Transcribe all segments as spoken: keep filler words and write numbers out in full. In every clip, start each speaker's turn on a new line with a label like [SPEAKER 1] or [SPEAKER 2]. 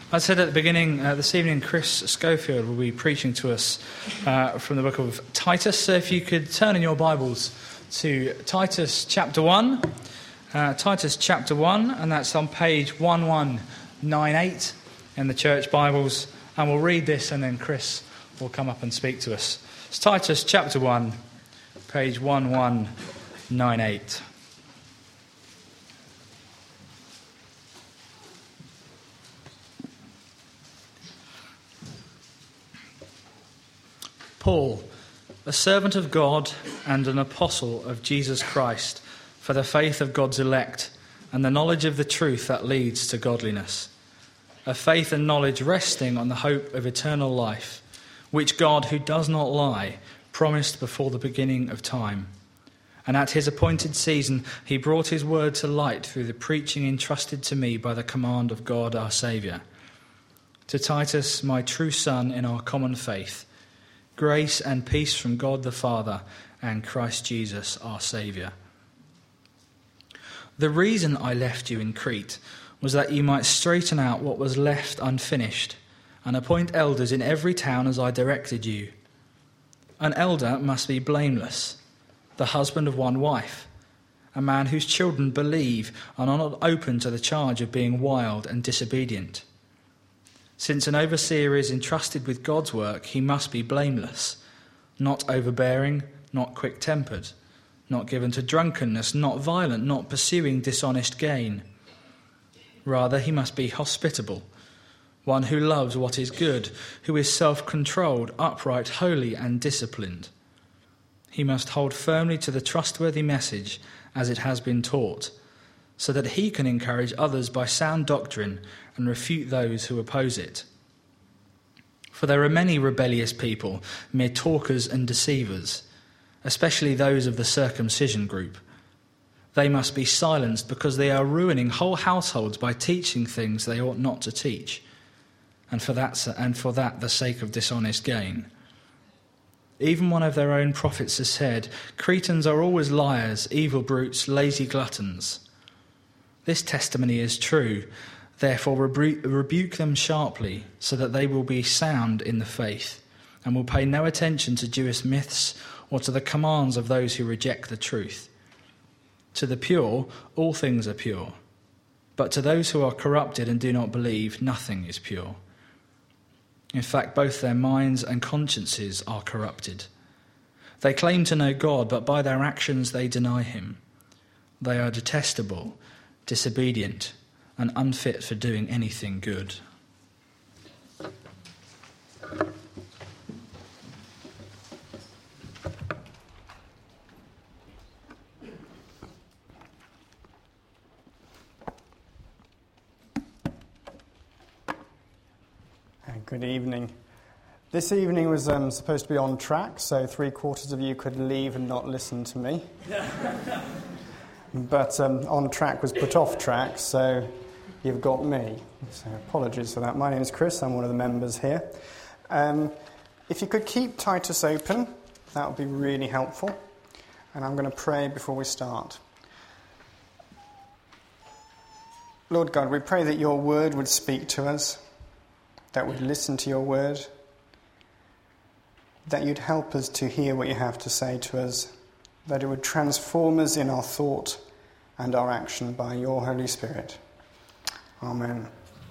[SPEAKER 1] I said at the beginning, uh, this evening, Chris Schofield will be preaching to us uh, from the book of Titus. So if you could turn in your Bibles to Titus chapter one, uh, Titus chapter one, and that's on page eleven ninety-eight in the church Bibles. And we'll read this and then Chris will come up and speak to us. It's Titus chapter one, page eleven ninety-eight. Paul, a servant of God and an apostle of Jesus Christ, for the faith of God's elect and the knowledge of the truth that leads to godliness, a faith and knowledge resting on the hope of eternal life, which God, who does not lie, promised before the beginning of time. And at his appointed season he brought his word to light through the preaching entrusted to me by the command of God our Saviour. To Titus, my true son in our common faith, grace and peace from God the Father and Christ Jesus our Saviour. The reason I left you in Crete was that you might straighten out what was left unfinished and appoint elders in every town as I directed you. An elder must be blameless, the husband of one wife, a man whose children believe and are not open to the charge of being wild and disobedient. Since an overseer is entrusted with God's work, he must be blameless, not overbearing, not quick-tempered, not given to drunkenness, not violent, not pursuing dishonest gain. Rather, he must be hospitable, one who loves what is good, who is self-controlled, upright, holy, and disciplined. He must hold firmly to the trustworthy message as it has been taught, so that he can encourage others by sound doctrine and refute those who oppose it. For there are many rebellious people, mere talkers and deceivers, especially those of the circumcision group. They must be silenced because they are ruining whole households by teaching things they ought not to teach, and for that, and for that the sake of dishonest gain. Even one of their own prophets has said, Cretans are always liars, evil brutes, lazy gluttons. This testimony is true. Therefore rebu- rebuke them sharply, so that they will be sound in the faith, and will pay no attention to Jewish myths or to the commands of those who reject the truth. To the pure, all things are pure, but to those who are corrupted and do not believe, nothing is pure. In fact, both their minds and consciences are corrupted. They claim to know God, but by their actions they deny him. They are detestable, disobedient, and unfit for doing anything good.
[SPEAKER 2] Good evening. This evening was um, supposed to be on track, so three quarters of you could leave and not listen to me. But um, on track was put off track, so you've got me. So apologies for that. My name is Chris. I'm one of the members here. Um, if you could keep Titus open, that would be really helpful. And I'm going to pray before we start. Lord God, we pray that your word would speak to us, that we'd listen to your word, that you'd help us to hear what you have to say to us, that it would transform us in our thought and our action by your Holy Spirit. Amen.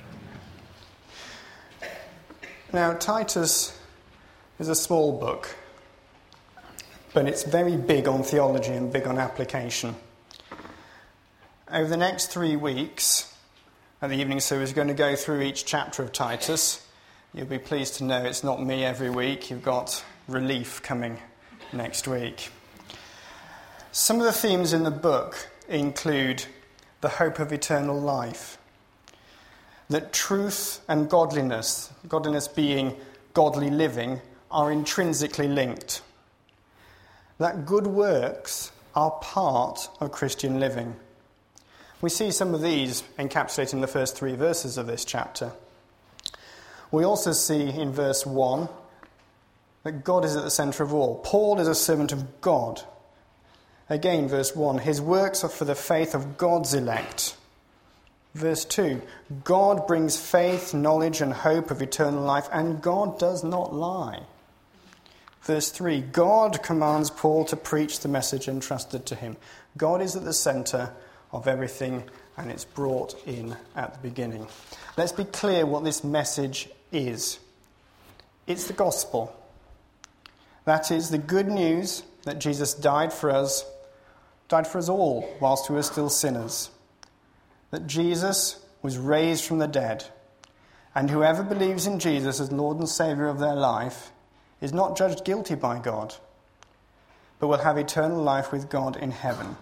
[SPEAKER 2] Now, Titus is a small book, but it's very big on theology and big on application. Over the next three weeks, at the evening service, we're going to go through each chapter of Titus. You'll be pleased to know it's not me every week. You've got relief coming next week. Some of the themes in the book include the hope of eternal life, that truth and godliness, godliness being godly living, are intrinsically linked, that good works are part of Christian living. We see some of these encapsulated in the first three verses of this chapter. We also see in verse one that God is at the centre of all. Paul is a servant of God. Again, verse one, his works are for the faith of God's elect, Verse two, God brings faith, knowledge and hope of eternal life, and God does not lie. Verse three, God commands Paul to preach the message entrusted to him. God is at the centre of everything, and it's brought in at the beginning. Let's be clear what this message is. It's the gospel. That is the good news that Jesus died for us, died for us all whilst we were still sinners. That Jesus was raised from the dead, and whoever believes in Jesus as Lord and Saviour of their life is not judged guilty by God, but will have eternal life with God in heaven.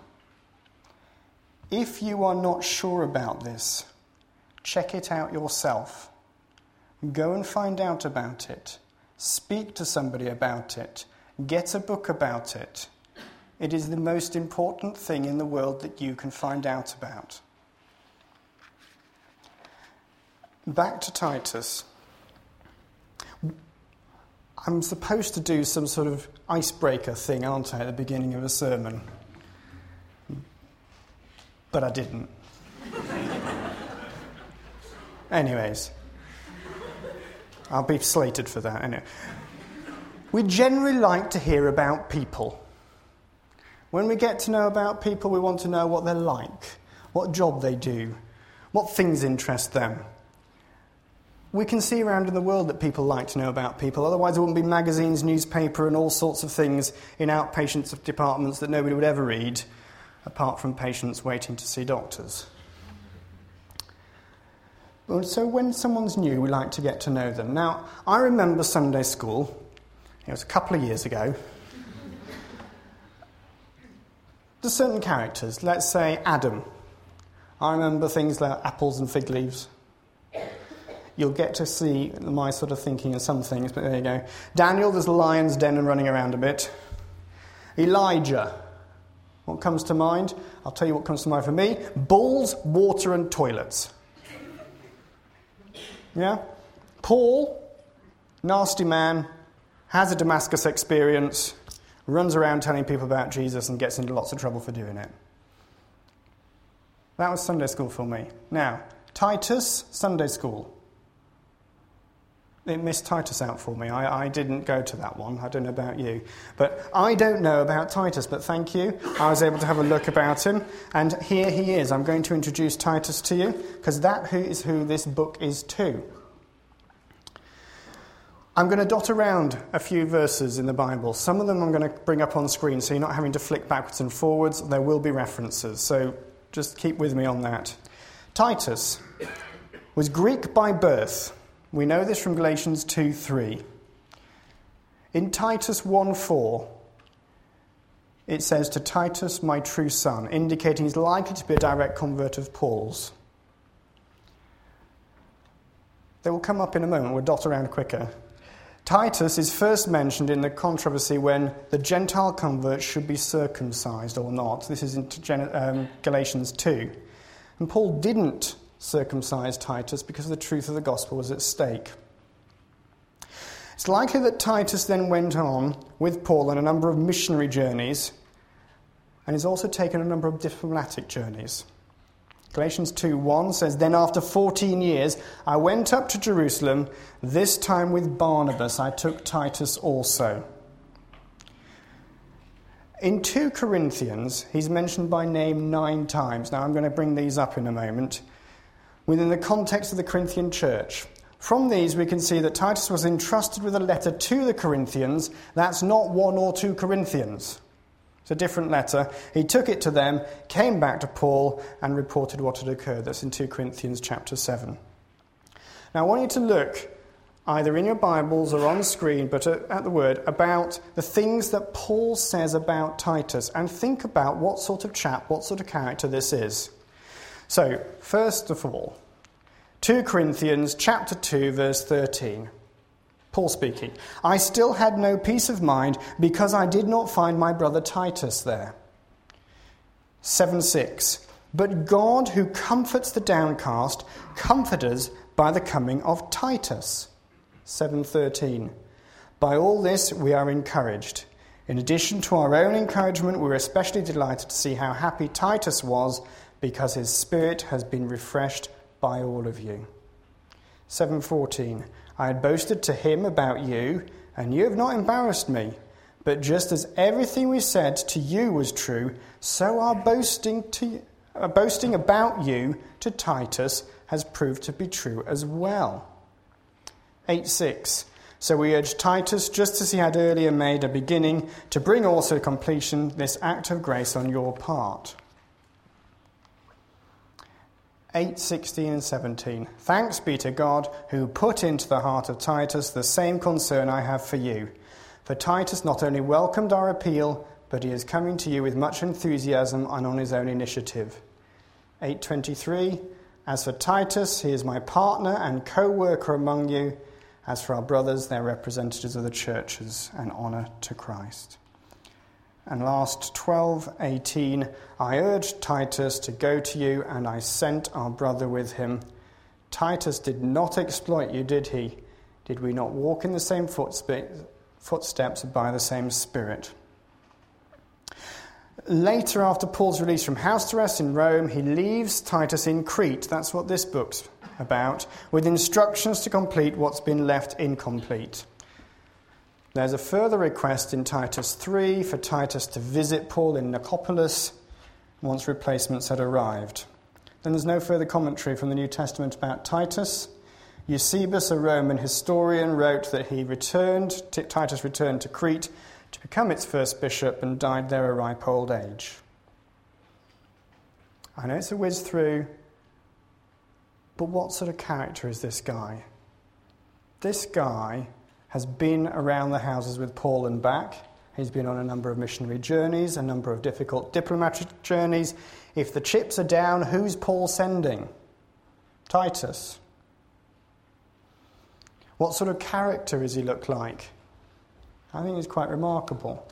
[SPEAKER 2] If you are not sure about this, check it out yourself. Go and find out about it. Speak to somebody about it. Get a book about it. It is the most important thing in the world that you can find out about. Back to Titus. I'm supposed to do some sort of icebreaker thing, aren't I, at the beginning of a sermon? But I didn't. Anyways, I'll be slated for that. Anyway. We generally like to hear about people. When we get to know about people, we want to know what they're like, what job they do, what things interest them. We can see around in the world that people like to know about people. Otherwise, there wouldn't be magazines, newspaper, and all sorts of things in outpatients departments that nobody would ever read, apart from patients waiting to see doctors. So when someone's new, we like to get to know them. Now, I remember Sunday school. It was a couple of years ago. There's certain characters. Let's say Adam. I remember things like apples and fig leaves. You'll get to see my sort of thinking of some things, but there you go. Daniel, there's the lion's den and running around a bit. Elijah. What comes to mind? I'll tell you what comes to mind for me. Bulls, water and toilets. Yeah? Paul, nasty man, has a Damascus experience, runs around telling people about Jesus and gets into lots of trouble for doing it. That was Sunday school for me. Now, Titus, Sunday school. It missed Titus out for me. I, I didn't go to that one. I don't know about you. But I don't know about Titus, but thank you. I was able to have a look about him. And here he is. I'm going to introduce Titus to you, because that is who this book is to. I'm going to dot around a few verses in the Bible. Some of them I'm going to bring up on screen, so you're not having to flick backwards and forwards. There will be references, so just keep with me on that. Titus was Greek by birth. We know this from Galatians two three. In Titus one four, it says, to Titus, my true son, indicating he's likely to be a direct convert of Paul's. They will come up in a moment. We'll dot around quicker. Titus is first mentioned in the controversy when the Gentile converts should be circumcised or not. This is in um, Galatians two. And Paul didn't circumcise Titus because the truth of the gospel was at stake. It's likely that Titus then went on with Paul on a number of missionary journeys, and he's also taken a number of diplomatic journeys. Galatians two one says, then after fourteen years I went up to Jerusalem, this time with Barnabas. I took Titus also. In two Corinthians, he's mentioned by name nine times. Now I'm going to bring these up in a moment. Within the context of the Corinthian church. From these we can see that Titus was entrusted with a letter to the Corinthians. That's not one or two Corinthians. It's a different letter. He took it to them, came back to Paul, and reported what had occurred. That's in two Corinthians chapter seven. Now I want you to look, either in your Bibles or on screen, but at the word, about the things that Paul says about Titus, and think about what sort of chap, what sort of character this is. So, first of all, two Corinthians chapter two, verse thirteen. Paul speaking. I still had no peace of mind because I did not find my brother Titus there. seven six. But God, who comforts the downcast, comforted us by the coming of Titus. seven thirteen. By all this we are encouraged. In addition to our own encouragement, we were especially delighted to see how happy Titus was because his spirit has been refreshed by all of you. seven fourteen, I had boasted to him about you, and you have not embarrassed me. But just as everything we said to you was true, so our boasting, to, uh, boasting about you to Titus has proved to be true as well. eight six, so we urge Titus, just as he had earlier made a beginning, to bring also to completion this act of grace on your part. eight sixteen and seventeen, thanks be to God who put into the heart of Titus the same concern I have for you. For Titus not only welcomed our appeal, but he is coming to you with much enthusiasm and on his own initiative. eight twenty-three, as for Titus, he is my partner and co-worker among you. As for our brothers, they're representatives of the churches, and honour to Christ. And last, twelve eighteen, I urged Titus to go to you, and I sent our brother with him. Titus did not exploit you, did he? Did we not walk in the same footsteps by the same Spirit? Later, after Paul's release from house arrest in Rome, he leaves Titus in Crete. That's what this book's about, with instructions to complete what's been left incomplete. There's a further request in Titus three for Titus to visit Paul in Nicopolis once replacements had arrived. Then there's no further commentary from the New Testament about Titus. Eusebius, a Roman historian, wrote that he returned, Titus returned to Crete to become its first bishop and died there a ripe old age. I know it's a whiz through, but what sort of character is this guy? This guy has been around the houses with Paul and back. He's been on a number of missionary journeys, a number of difficult diplomatic journeys. If the chips are down, who's Paul sending? Titus. What sort of character does he look like? I think he's quite remarkable.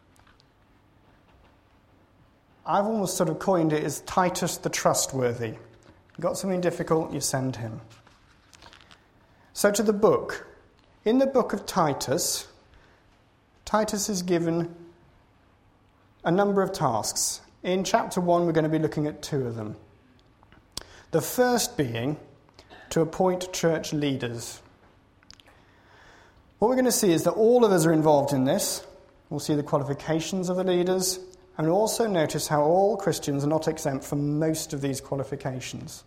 [SPEAKER 2] I've almost sort of coined it as Titus the trustworthy. You've got something difficult, you send him. So to the book. In the book of Titus, Titus is given a number of tasks. In chapter one, we're going to be looking at two of them. The first being to appoint church leaders. What we're going to see is that all of us are involved in this. We'll see the qualifications of the leaders, and we'll also notice how all Christians are not exempt from most of these qualifications.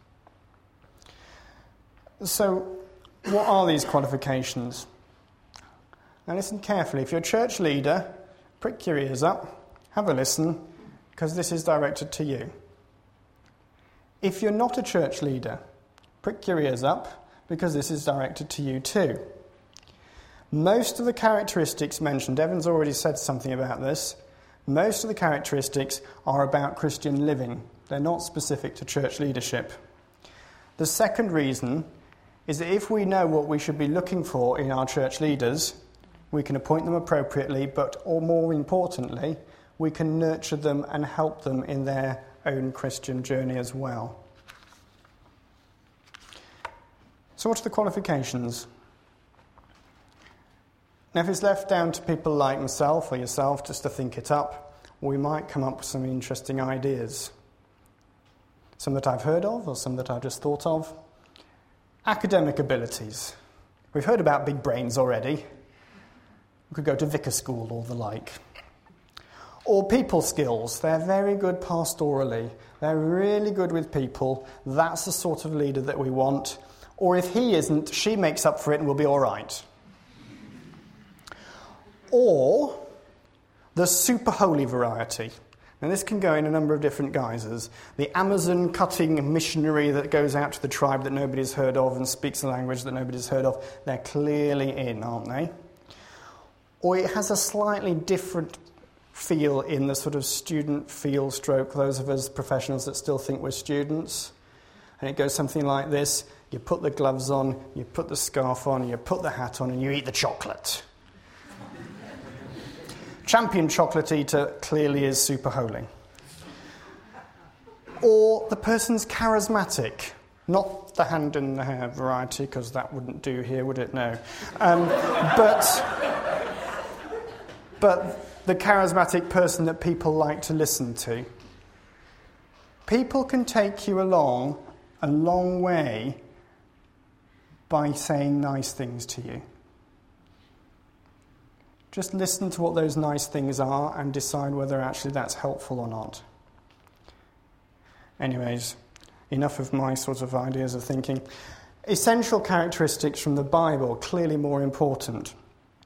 [SPEAKER 2] So, what are these qualifications? Now listen carefully. If you're a church leader, prick your ears up, have a listen, because this is directed to you. If you're not a church leader, prick your ears up, because this is directed to you too. Most of the characteristics mentioned, Evan's already said something about this, most of the characteristics are about Christian living. They're not specific to church leadership. The second reason is that if we know what we should be looking for in our church leaders, we can appoint them appropriately, but or more importantly, we can nurture them and help them in their own Christian journey as well. So what are the qualifications? Now, if it's left down to people like myself or yourself just to think it up, we might come up with some interesting ideas. Some that I've heard of or some that I've just thought of. Academic abilities. We've heard about big brains already. We could go to vicar school or the like. Or people skills. They're very good pastorally. They're really good with people. That's the sort of leader that we want. Or if he isn't, she makes up for it and we'll be all right. Or the super holy variety. Now this can go in a number of different guises. The Amazon cutting missionary that goes out to the tribe that nobody's heard of and speaks a language that nobody's heard of. They're clearly in, aren't they? Or it has a slightly different feel in the sort of student feel stroke, those of us professionals that still think we're students. And it goes something like this. You put the gloves on, you put the scarf on, you put the hat on, and you eat the chocolate. Champion chocolate eater clearly is super holy. Or the person's charismatic. Not the hand in the hair variety, because that wouldn't do here, would it? No. Um, but, but the charismatic person that people like to listen to. People can take you along a long way by saying nice things to you. Just listen to what those nice things are and decide whether actually that's helpful or not. Anyways, enough of my sort of ideas of thinking. Essential characteristics from the Bible, clearly more important.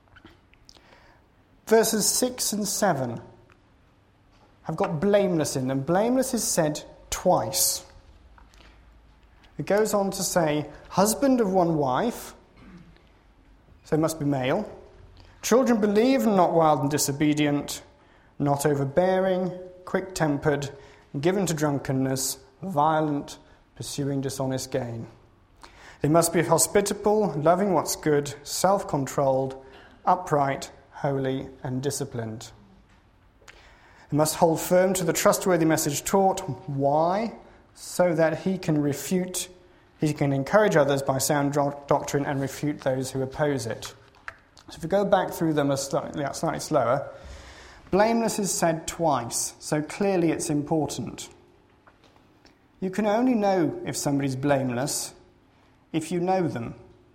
[SPEAKER 2] Verses six and seven have got blameless in them. Blameless is said twice. It goes on to say, husband of one wife, so it must be male. Children believe, not wild and disobedient, not overbearing, quick-tempered, given to drunkenness, violent, pursuing dishonest gain. They must be hospitable, loving what's good, self-controlled, upright, holy, and disciplined. They must hold firm to the trustworthy message taught. Why? So that he can refute, he can encourage others by sound doctrine and refute those who oppose it. So if we go back through them a slightly, slightly slower, blameless is said twice, so clearly it's important. You can only know if somebody's blameless if you know them,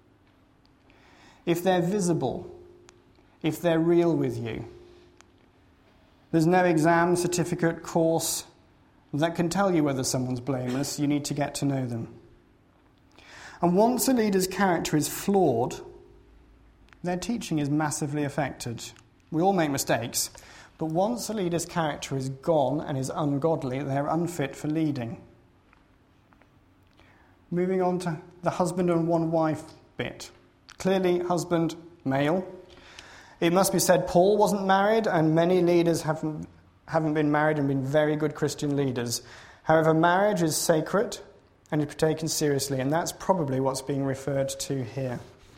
[SPEAKER 2] if they're visible, if they're real with you. There's no exam, certificate, course that can tell you whether someone's blameless. You need to get to know them. And once a leader's character is flawed, their teaching is massively affected. We all make mistakes, but once a leader's character is gone and is ungodly, they're unfit for leading. Moving on to the husband and one wife bit. Clearly, husband, male. It must be said Paul wasn't married, and many leaders haven't, haven't been married and been very good Christian leaders. However, marriage is sacred and to be taken seriously, and that's probably what's being referred to here.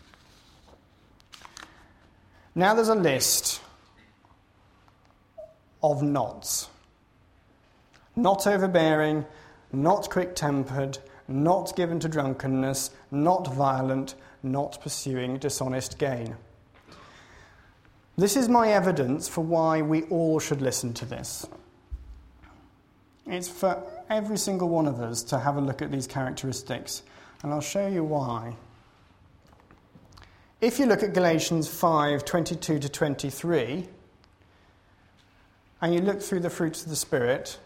[SPEAKER 2] Now there's a list of nots. Not overbearing, not quick-tempered, not given to drunkenness, not violent, not pursuing dishonest gain. This is my evidence for why we all should listen to this. It's for every single one of us to have a look at these characteristics, and I'll show you why. If you look at Galatians five, twenty-two to twenty-three, and you look through the fruits of the Spirit,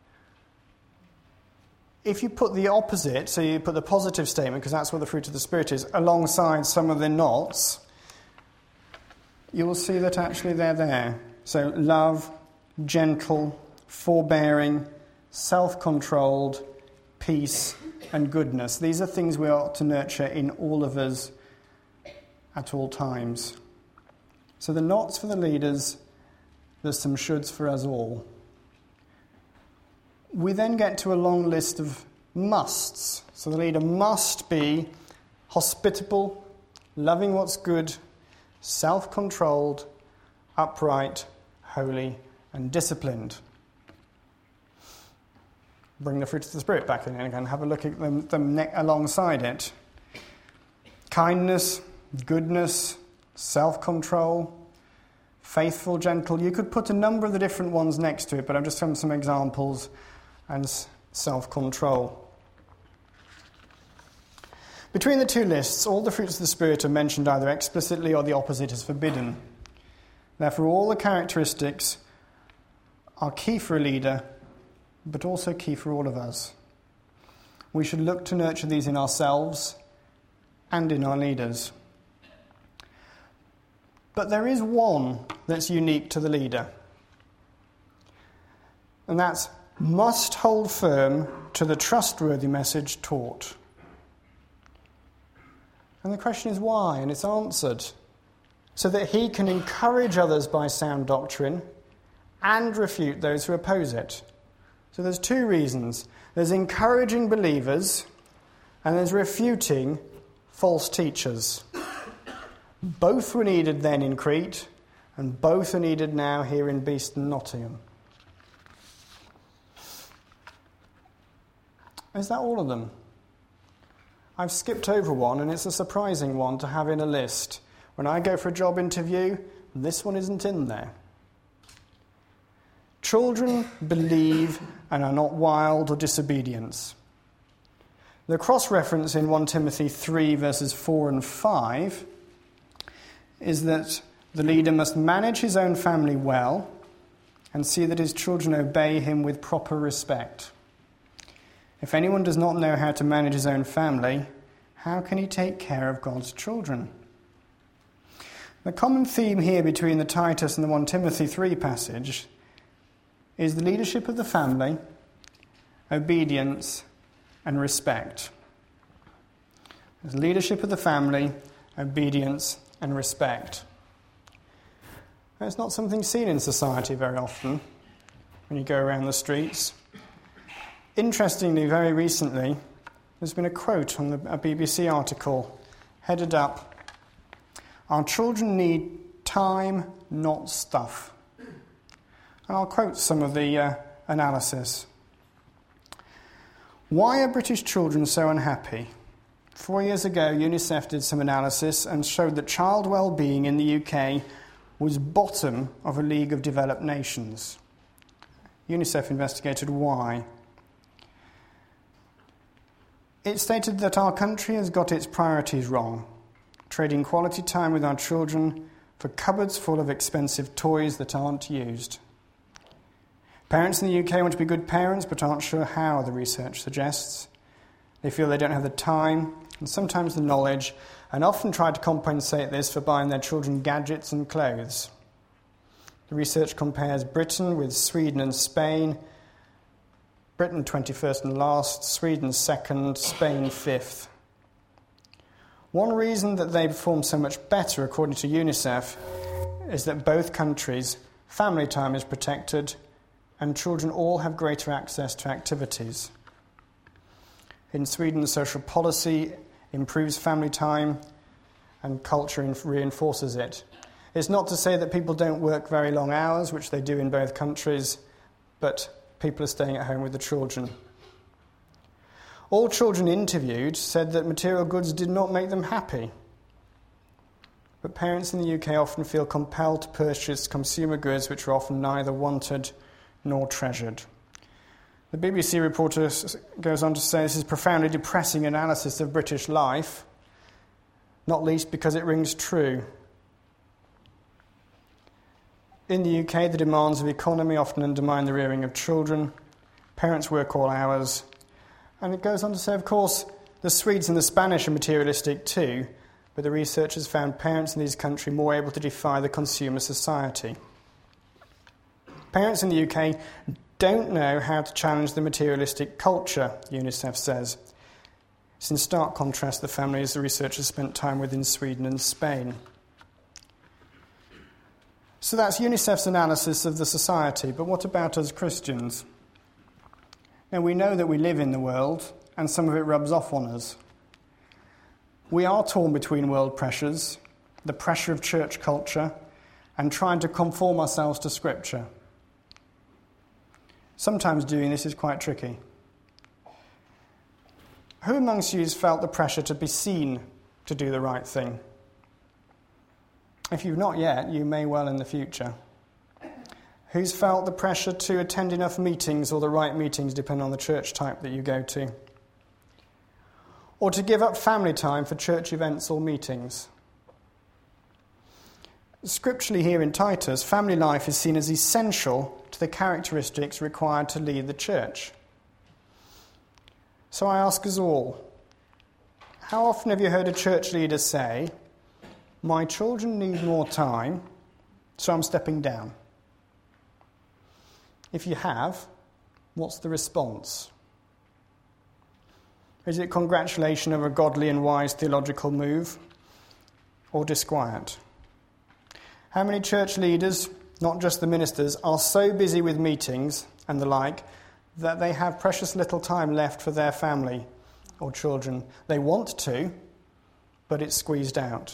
[SPEAKER 2] if you put the opposite, so you put the positive statement, because that's what the fruit of the Spirit is, alongside some of the nots, you will see that actually they're there. So love, gentle, forbearing, self-controlled, peace, and goodness. These are things we ought to nurture in all of us at all times. So the nots for the leaders, there's some shoulds for us all. We then get to a long list of musts. So the leader must be hospitable, loving what's good, self-controlled, upright, holy, and disciplined. Bring the fruit of the Spirit back in again. Have a look at them, them ne- alongside it. Kindness, goodness, self-control, faithful, gentle. You could put a number of the different ones next to it, but I've just found some examples. And self-control. Between the two lists, all the fruits of the Spirit are mentioned either explicitly or the opposite is forbidden. Therefore, all the characteristics are key for a leader, but also key for all of us. We should look to nurture these in ourselves and in our leaders. But there is one that's unique to the leader, and that's must hold firm to the trustworthy message taught. And the question is why, and it's answered. So that he can encourage others by sound doctrine and refute those who oppose it. So there's two reasons. There's encouraging believers and there's refuting false teachers. Both were needed then in Crete, and both are needed now here in Beeston, Nottingham. Is that all of them? I've skipped over one, and it's a surprising one to have in a list. When I go for a job interview, this one isn't in there. Children believe and are not wild or disobedient. The cross-reference in First Timothy three, verses four and five, is that the leader must manage his own family well and see that his children obey him with proper respect. If anyone does not know how to manage his own family, how can he take care of God's children? The common theme here between the Titus and the First Timothy three passage is the leadership of the family, obedience, and respect. There's leadership of the family, obedience, and respect. It's not something seen in society very often when you go around the streets. Interestingly, very recently, there's been a quote on the, a B B C article headed up, "Our children need time, not stuff." And I'll quote some of the uh, analysis. Why are British children so unhappy? Four years ago, UNICEF did some analysis and showed that child well-being in the U K was bottom of a league of developed nations. UNICEF investigated why. It stated that our country has got its priorities wrong, trading quality time with our children for cupboards full of expensive toys that aren't used. Parents in the U K want to be good parents but aren't sure how, the research suggests. They feel they don't have the time and sometimes the knowledge, and often try to compensate this for buying their children gadgets and clothes. The research compares Britain with Sweden and Spain. Britain twenty-first and last, Sweden second, Spain fifth. One reason that they perform so much better, according to UNICEF, is that both countries' family time is protected and children all have greater access to activities. In Sweden, the social policy improves family time and culture reinforces it. It's not to say that people don't work very long hours, which they do in both countries, but people are staying at home with the children. All children interviewed said that material goods did not make them happy. But parents in the U K often feel compelled to purchase consumer goods which are often neither wanted nor treasured. The B B C reporter goes on to say this is a profoundly depressing analysis of British life, not least because it rings true. In the U K, the demands of economy often undermine the rearing of children. Parents work all hours. And it goes on to say, of course, the Swedes and the Spanish are materialistic too, but the researchers found parents in these countries more able to defy the consumer society. Parents in the U K don't know how to challenge the materialistic culture, UNICEF says. It's in stark contrast to the families the researchers spent time with in Sweden and Spain. So that's UNICEF's analysis of the society, but what about us Christians? Now, we know that we live in the world, and some of it rubs off on us. We are torn between world pressures, the pressure of church culture, and trying to conform ourselves to Scripture. Sometimes doing this is quite tricky. Who amongst you has felt the pressure to be seen to do the right thing? If you've not yet, you may well in the future. Who's felt the pressure to attend enough meetings, or the right meetings, depending on the church type that you go to? Or to give up family time for church events or meetings? Scripturally here in Titus, family life is seen as essential to the characteristics required to lead the church. So I ask us all, how often have you heard a church leader say, "My children need more time, so I'm stepping down"? If you have, what's the response? Is it congratulation of a godly and wise theological move, or disquiet? How many church leaders, not just the ministers, are so busy with meetings and the like that they have precious little time left for their family or children? They want to, but it's squeezed out.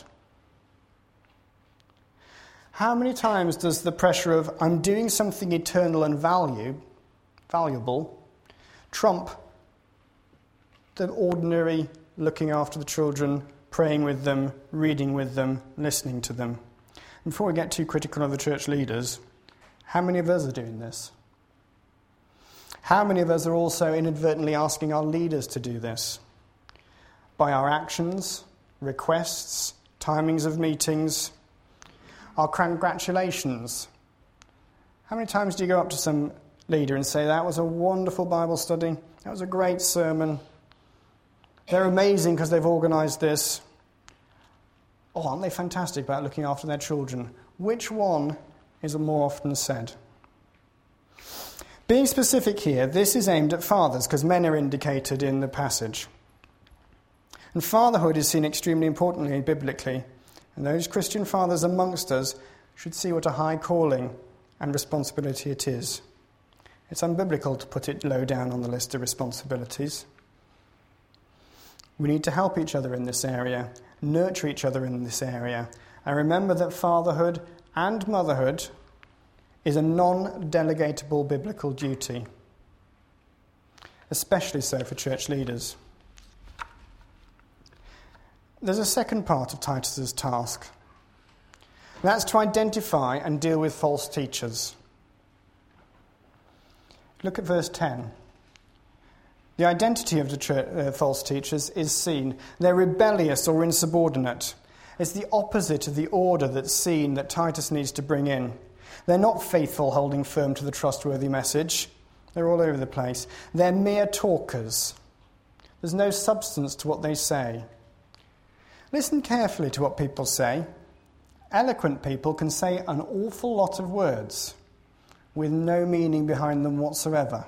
[SPEAKER 2] How many times does the pressure of "I'm doing something eternal and value, valuable" trump the ordinary looking after the children, praying with them, reading with them, listening to them? Before we get too critical of the church leaders, How many of us are doing this? How many of us are also inadvertently asking our leaders to do this? By our actions, requests, timings of meetings, our congratulations. How many times do you go up to some leader and say, that was a wonderful Bible study, that was a great sermon, they're amazing because they've organised this. Oh, aren't they fantastic about looking after their children? Which one is more often said? Being specific here, this is aimed at fathers because men are indicated in the passage. And fatherhood is seen extremely importantly biblically, and those Christian fathers amongst us should see what a high calling and responsibility it is. It's unbiblical to put it low down on the list of responsibilities. We need to help each other in this area, nurture each other in this area, and remember that fatherhood and motherhood is a non-delegatable biblical duty, especially so for church leaders. There's a second part of Titus's task. That's to identify and deal with false teachers. Look at verse ten. The identity of the church, uh, false teachers is seen. They're rebellious or insubordinate. It's the opposite of the order that's seen that Titus needs to bring in. They're not faithful, holding firm to the trustworthy message. They're all over the place. They're mere talkers. There's no substance to what they say. Listen carefully to what people say. Eloquent people can say an awful lot of words with no meaning behind them whatsoever.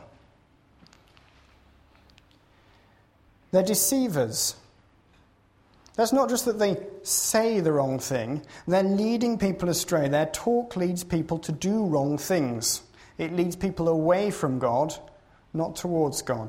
[SPEAKER 2] They're deceivers. That's not just that they say the wrong thing, they're leading people astray. Their talk leads people to do wrong things. It leads people away from God, not towards God.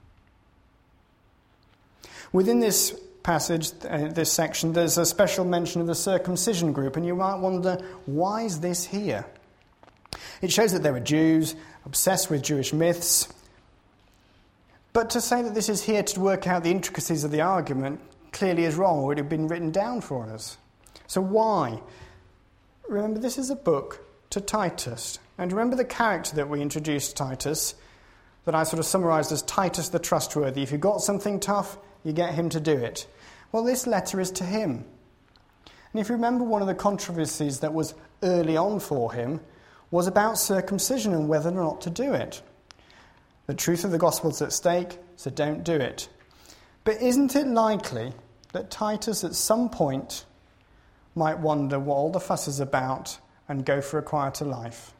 [SPEAKER 2] Within this passage, uh, this section, there's a special mention of the circumcision group, and you might wonder, why is this here? It shows that there were Jews obsessed with Jewish myths, but to say that this is here to work out the intricacies of the argument clearly is wrong, or it had been written down for us. So why? Remember, this is a book to Titus. And remember the character that we introduced Titus, that I sort of summarised as Titus the trustworthy. If you've got something tough, you get him to do it. Well, this letter is to him. And if you remember, one of the controversies that was early on for him was about circumcision and whether or not to do it. The truth of the gospel is at stake, so don't do it. But isn't it likely that Titus at some point might wonder what all the fuss is about and go for a quieter life?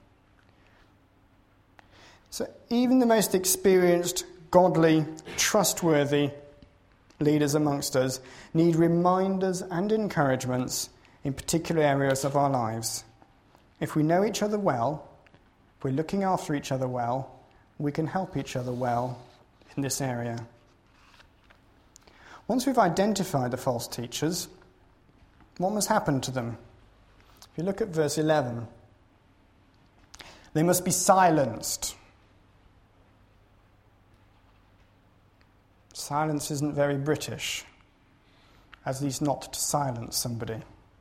[SPEAKER 2] So even the most experienced, godly, trustworthy leaders amongst us need reminders and encouragements in particular areas of our lives. If we know each other well, if we're looking after each other well, we can help each other well in this area. Once we've identified the false teachers, what must happen to them? If you look at verse eleven, they must be silenced. Silence isn't very British, at least not to silence somebody.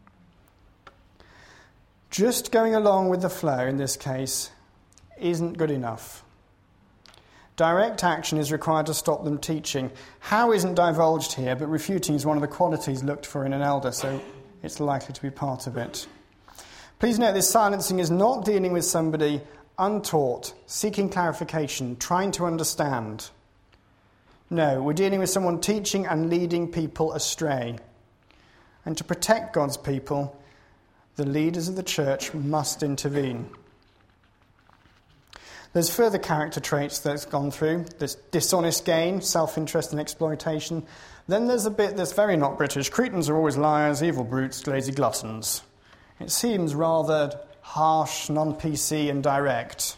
[SPEAKER 2] Just going along with the flow in this case isn't good enough. Direct action is required to stop them teaching. How isn't divulged here, but refuting is one of the qualities looked for in an elder, so it's likely to be part of it. Please note this silencing is not dealing with somebody untaught, seeking clarification, trying to understand. No, we're dealing with someone teaching and leading people astray. And to protect God's people, the leaders of the church must intervene. There's further character traits that's gone through. There's dishonest gain, self-interest and exploitation. Then there's a bit that's very not British. Cretans are always liars, evil brutes, lazy gluttons. It seems rather harsh, non-P C and direct.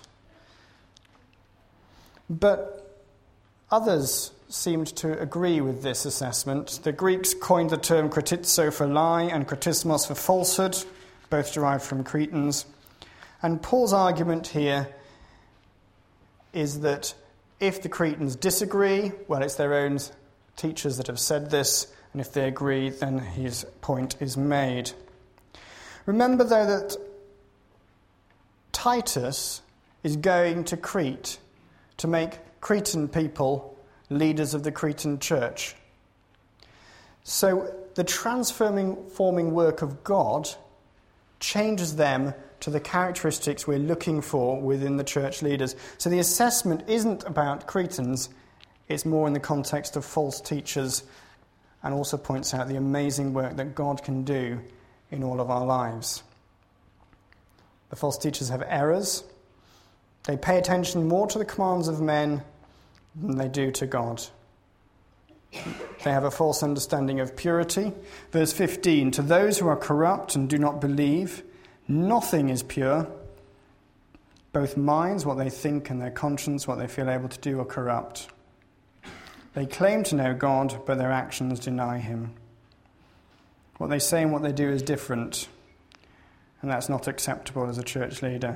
[SPEAKER 2] But others seemed to agree with this assessment. The Greeks coined the term kratitzo for lie and kratismos for falsehood, both derived from Cretans. And Paul's argument here is that if the Cretans disagree, well, it's their own teachers that have said this, and if they agree, then his point is made. Remember, though, that Titus is going to Crete to make Cretan people leaders of the Cretan church. So the transforming forming work of God changes them to the characteristics we're looking for within the church leaders. So the assessment isn't about Cretans, it's more in the context of false teachers, and also points out the amazing work that God can do in all of our lives. The false teachers have errors. They pay attention more to the commands of men than they do to God. They have a false understanding of purity. Verse fifteen, to those who are corrupt and do not believe, nothing is pure. Both minds, what they think, and their conscience, what they feel able to do, are corrupt. They claim to know God, but their actions deny him. What they say and what they do is different, and that's not acceptable as a church leader.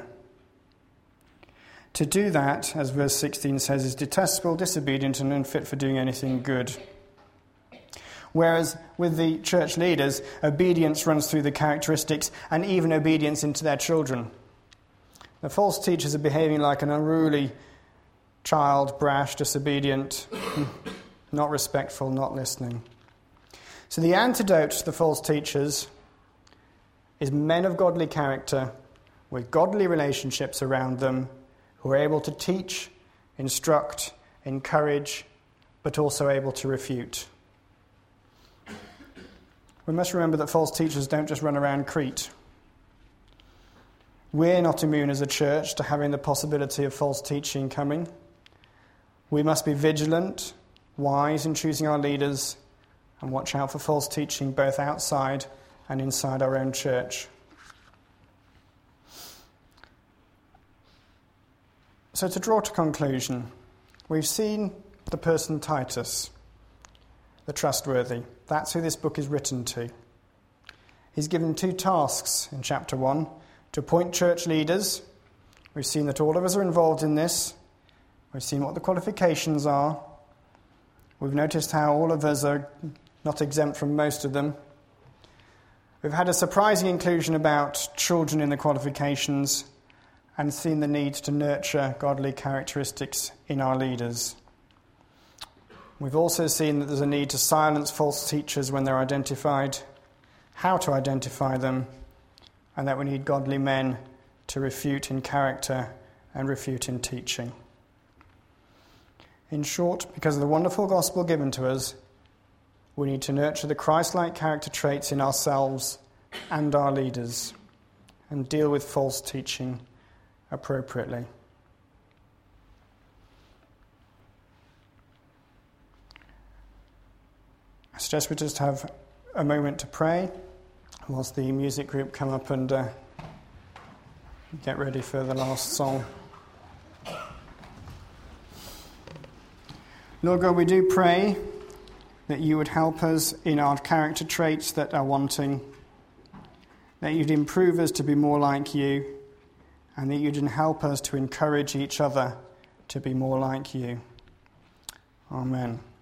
[SPEAKER 2] To do that, as verse sixteen says, is detestable, disobedient, and unfit for doing anything good. Whereas with the church leaders, obedience runs through the characteristics, and even obedience into their children. The false teachers are behaving like an unruly child, brash, disobedient, not respectful, not listening. So the antidote to the false teachers is men of godly character with godly relationships around them who are able to teach, instruct, encourage, but also able to refute. We must remember that false teachers don't just run around Crete. We're not immune as a church to having the possibility of false teaching coming. We must be vigilant, wise in choosing our leaders, and watch out for false teaching both outside and inside our own church. So to draw to conclusion, we've seen the person Titus, the trustworthy. That's who this book is written to. He's given two tasks in chapter one: to appoint church leaders. We've seen that all of us are involved in this. We've seen what the qualifications are. We've noticed how all of us are not exempt from most of them. We've had a surprising inclusion about children in the qualifications and seen the need to nurture godly characteristics in our leaders. We've also seen that there's a need to silence false teachers when they're identified, how to identify them, and that we need godly men to refute in character and refute in teaching. In short, because of the wonderful gospel given to us, we need to nurture the Christ-like character traits in ourselves and our leaders and deal with false teaching appropriately. I suggest we just have a moment to pray whilst the music group come up and uh, get ready for the last song. Lord God, we do pray that you would help us in our character traits that are wanting, that you'd improve us to be more like you, and that you'd help us to encourage each other to be more like you. Amen.